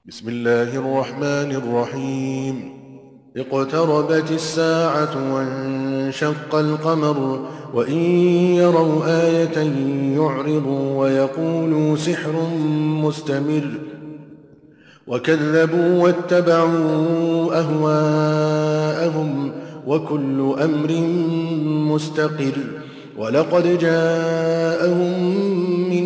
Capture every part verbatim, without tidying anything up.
بسم الله الرحمن الرحيم اقتربت الساعة وانشق القمر وإن يروا آية يعرضوا ويقولوا سحر مستمر وكذبوا واتبعوا أهواءهم وكل أمر مستقر ولقد جاءهم من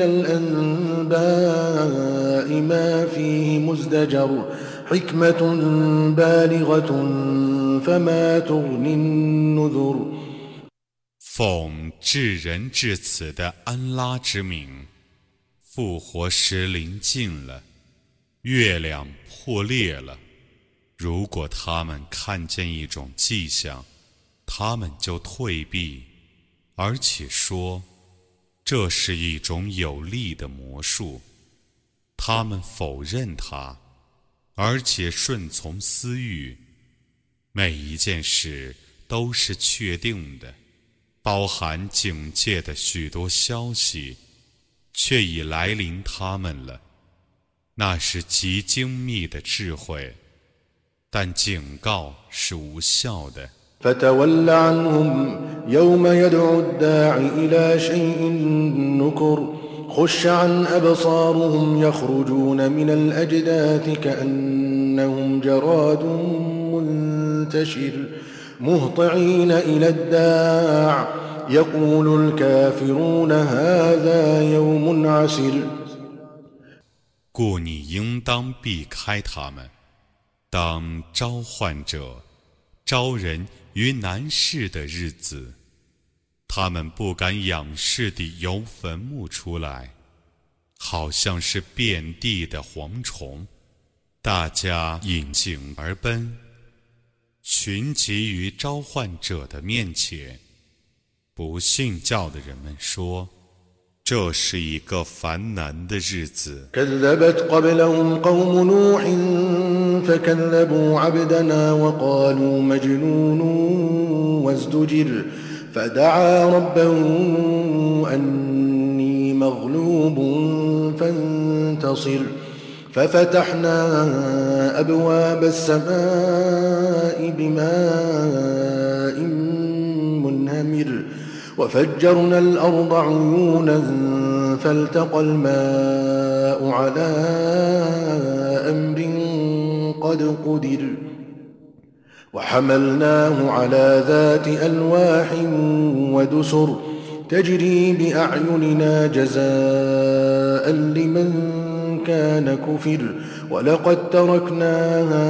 الأنباء ما فيه مزدجر حكمة بالغة فما تغني النذر 奉至仁至此的安拉之名，复活时临近了，月亮破裂了。如果他们看见一种迹象，他们就退避，而且说这是一种有力的魔术。他们否认它，而且顺从私欲。每一件事都是确定的，包含警戒的许多消息，却已来临他们了。那是极精密的智慧，但警告是无效的。 فتول عنهم يوم يدعو الداع إلى شيء نكر خش عن أبصارهم يخرجون من الأجداث كأنهم جراد منتشر مهطعين إلى الداع يقول الكافرون هذا يوم عسر 故你应当避开他们，当召唤者招人于难事的日子，他们不敢仰视地由坟墓出来，好像是遍地的蝗虫，大家引颈而奔，群集于召唤者的面前。不信教的人们说，这是一个烦难的日子。 كذبت قبلهم قوم نوح فكذبوا عبدنا وقالوا مجنون وازدجر فدعا ربه أني مغلوب فانتصر ففتحنا أبواب السماء بماء منهمر وفجرنا الأرض عيونا فالتقى الماء على أمر قد قدر وحملناه على ذات ألواح ودسر تجري بأعيننا جزاء لمن كان كفر ولقد تركناها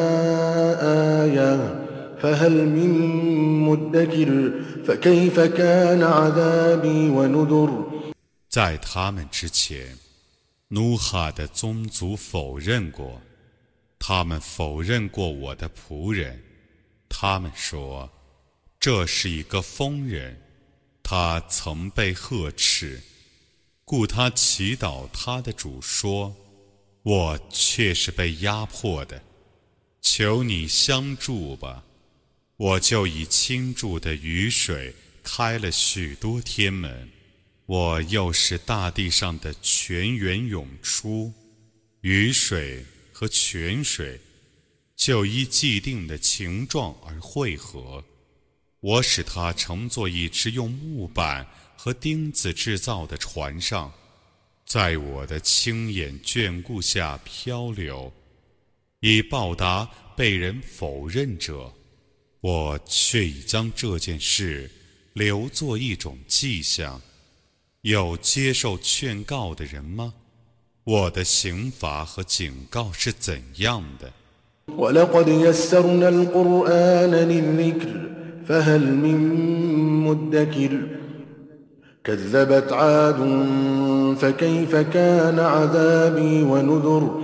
آية فهل من مدكر فكيف كان عذابي ونذر 在他们之前，努哈的宗族否认过，他们否认过我的仆人。他们说，这是一个疯人，他曾被呵斥，故他祈祷他的主说，我却是被压迫的，求你相助吧。我就以倾注的雨水开了许多天门，我又使大地上的泉源涌出，雨水和泉水就依既定的形状而汇合。我使它乘坐一只用木板和钉子制造的船上，在我的亲眼眷顾下漂流，以报答被人否认者。我却已将这件事留作一种迹象。有接受劝告的人吗？我的刑罚和警告是怎样的？ ولقد يسرنا القرآن للذكر فهل من مدكر كذبت عاد فكيف كان عذابي ونذر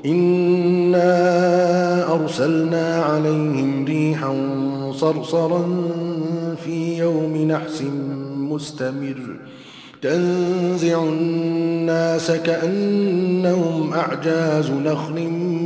إنا أرسلنا عليهم ريحا صرصرا في يوم نحس مستمر تنزع الناس كأنهم أعجاز نخل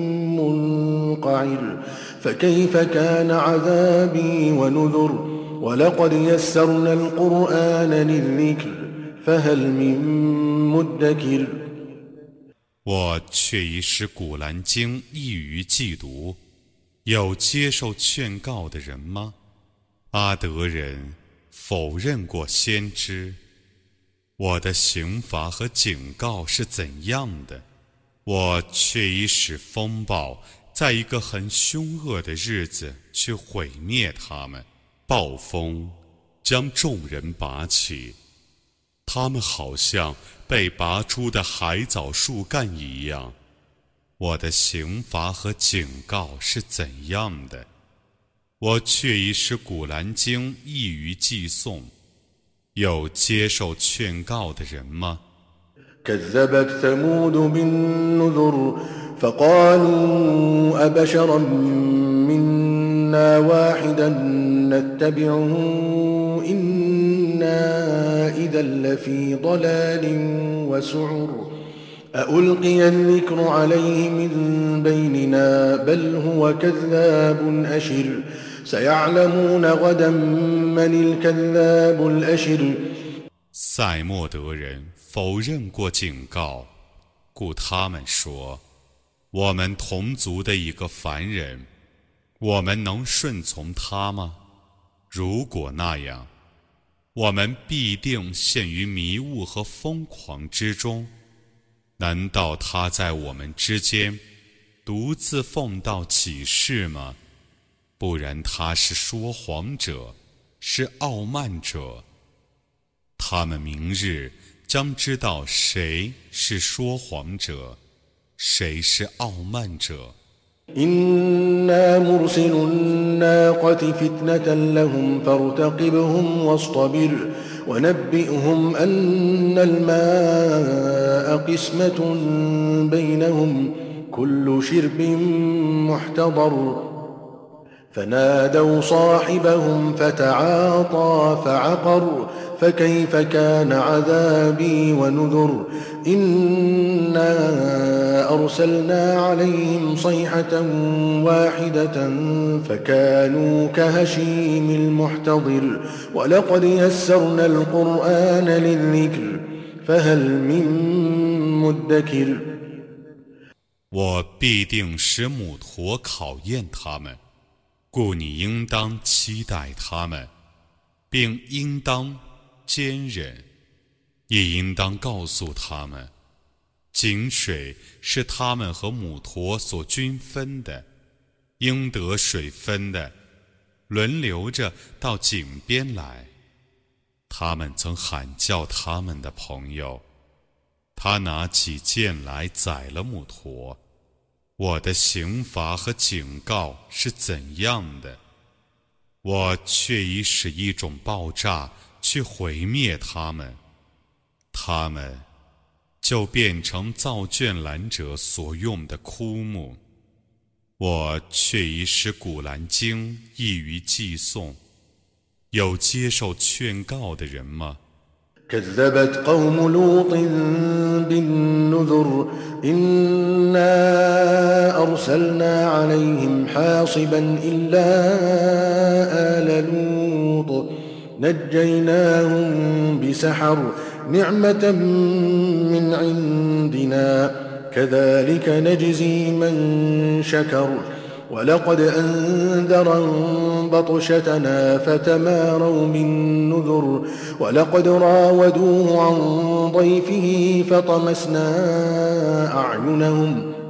منقعر فكيف كان عذابي ونذر ولقد يسرنا القرآن للذكر فهل من مدكر 我却已使古兰经易于记读，有接受劝告的人吗？阿德人否认过先知，我的刑罚和警告是怎样的？我却已使风暴在一个很凶恶的日子去毁灭他们，暴风将众人拔起，他们好像被拔出的海藻树干一样。我的刑罚和警告是怎样的？我却已使古兰经易于记诵，有接受劝告的人吗？ كذبت ثمود بالنذر فقالوا أبشرا منا واحدا نتبعه إنا إذا لفي ضلال وسعر أألقي الذكر عليه من بيننا بل هو كذاب أشر سيعلمون غدا من الكذاب الأشر 塞莫德人否认过警告，故他们说：我们同族的一个凡人，我们能顺从他吗？如果那样，我们必定陷于迷雾和疯狂之中。难道他在我们之间独自奉道启示吗？不然他是说谎者，是傲慢者。他们明日将知道谁是说谎者，谁是傲慢者。 إنا مرسل الناقة فتنة لهم فارتقبهم واصطبر ونبئهم أن الماء قسمة بينهم كل شرب محتضر فنادوا صاحبهم فتعاطى فعقر فكيف كان عذابي ونذر إنا أرسلنا عليهم صيحة واحدة فكانوا كهشيم المحتضر ولقد يسرنا القرآن للذكر فهل من مدكر 我必定使母驼考验他们，故你应当期待他们，并应当坚忍，也应当告诉他们，井水是他们和母驼所均分的，应得水分的，轮流着到井边来。他们曾喊叫他们的朋友，他拿起剑来宰了母驼。我的刑罚和警告是怎样的？我却已使一种爆炸去毁灭他们，他们就变成造卷览者所用的枯木。我却已使古兰经易于记诵，有接受劝告的人吗？ كذبت قوم لوط بالنذر إنا أرسلنا عليهم حاصبا إلا آل لوط نجيناهم بسحر نعمة من عندنا كذلك نجزي من شكر ولقد أنذرهم بطشتنا فتماروا بالنذر ولقد راودوه عن ضيفه فطمسنا أعينهم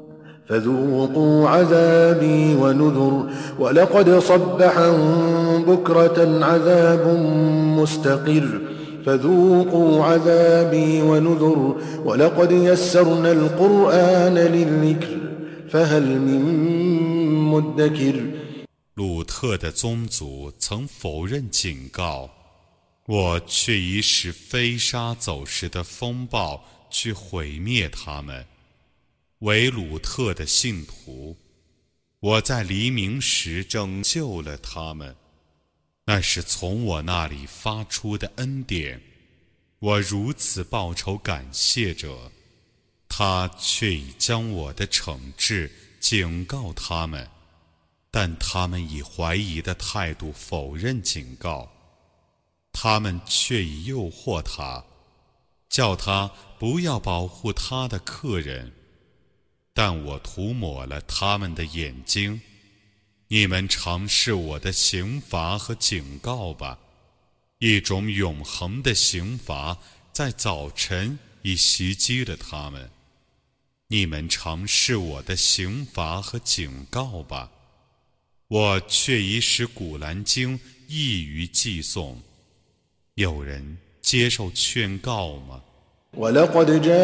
فذوقوا عذابي ونذر ولقد صبحهم بكرة عذاب مستقر فذوقوا عذابي ونذر ولقد يسرنا القرآن للذكر فهل من مدكر 鲁特的宗族曾否认警告，我却已使飞沙走石的风暴去毁灭他们。为鲁特的信徒，我在黎明时拯救了他们，那是从我那里发出的恩典。我如此报仇感谢者，他却已将我的惩治警告他们，但他们以怀疑的态度否认警告，他们却已诱惑他， 叫他不要保护他的客人，但我涂抹了他们的眼睛。你们尝试我的刑罚和警告吧，一种永恒的刑罚在早晨已袭击了他们。你们尝试我的刑罚和警告吧，我却已使古兰经易于寄送。有人接受劝告吗？ ولقد جاء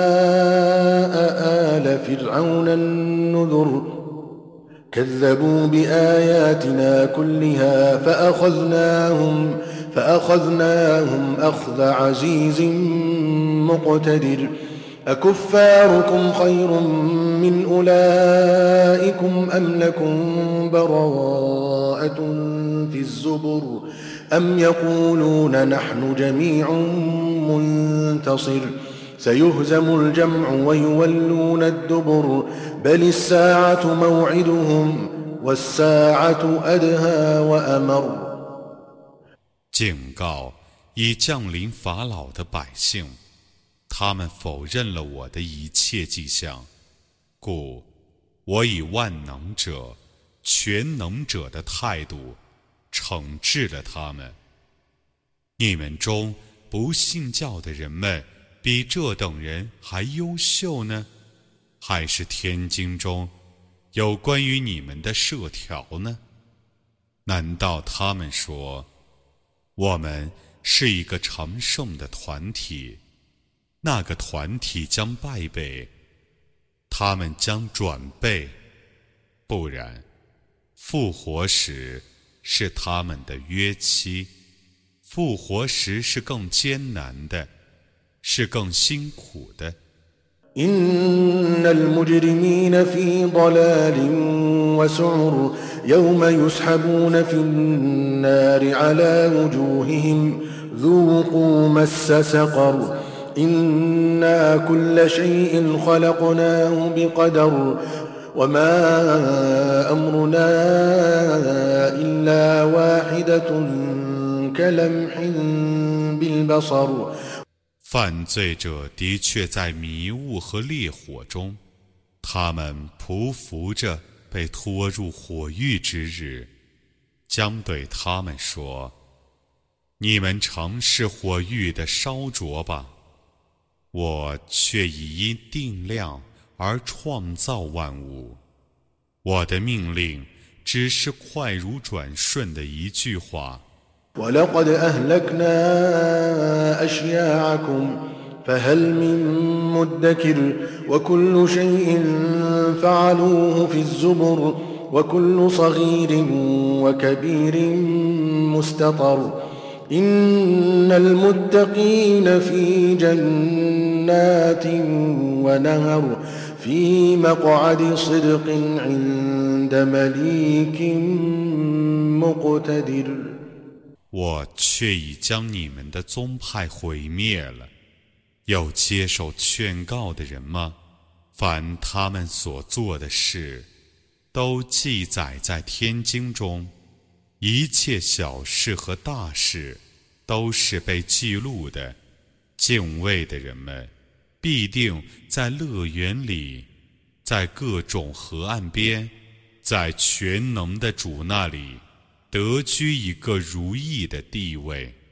آل فرعون النذر كذبوا بآياتنا كلها فأخذناهم فأخذناهم أخذ عزيز مقتدر أكفاركم خير من أولئكم أم لكم براءة في الزبر أم يقولون نحن جميع منتصر سيهزم الجمع ويولون الدبر بل الساعة موعدهم والساعة أدهى وأمر 警告已降临法老的百姓，他们否认了我的一切迹象，故我以万能者、全能者的态度惩治了他们。你们中不信教的人们比这等人还优秀呢？还是天经中有关于你们的设条呢？难道他们说我们是一个常胜的团体，那个团体将败北，他们将转背，不然复活时是他们的约期，复活时是更艰难的，是更辛苦的。 إن المجرمين في ضلال وسعر يوم يسحبون في النار على وجوههم ذوقوا مس سقر إنا كل شيء خلقناه بقدر وما أمرنا إلا واحدة كلمح بالبصر 犯罪者的确在迷雾和烈火中，他们匍匐着被拖入火狱之日，将对他们说：你们尝试火狱的烧灼吧，我却已因定量而创造万物，我的命令只是快如转瞬的一句话。 ولقد أهلكنا أشياعكم فهل من مدكر وكل شيء فعلوه في الزبر وكل صغير وكبير مستطر إن المتقين في جنات ونهر في مقعد صدق عند مليك مقتدر 我却已将你们的宗派毁灭了，有接受劝告的人吗？凡他们所做的事，都记载在天经中，一切小事和大事都是被记录的。敬畏的人们必定在乐园里，在各种河岸边，在全能的主那里得居一个如意的地位。